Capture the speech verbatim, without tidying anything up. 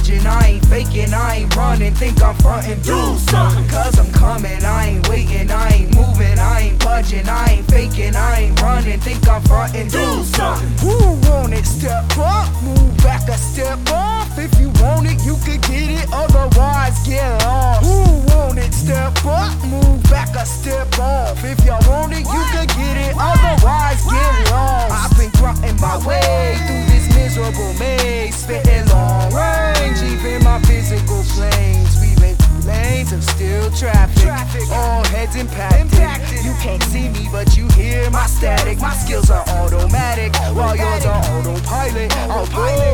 budging, I ain't faking, I ain't running. Think I'm frontin', do something. Cause I'm coming, I ain't waiting, I ain't moving, I ain't budging, I ain't faking, I ain't running. Think I'm frontin', do something. Who want it? Step up, move back a step off. If you want it, you can get it, otherwise get off. Who want it? Step up, move back a step off. If y'all want it, you can get it, otherwise get lost. I've been grunting my way through this miserable maze, spitting long range, even my physical planes. Weaving through lanes of still traffic, all heads impacted. You can't see me, but you hear my static. My skills are automatic, while yours are autopilot. Autopilot.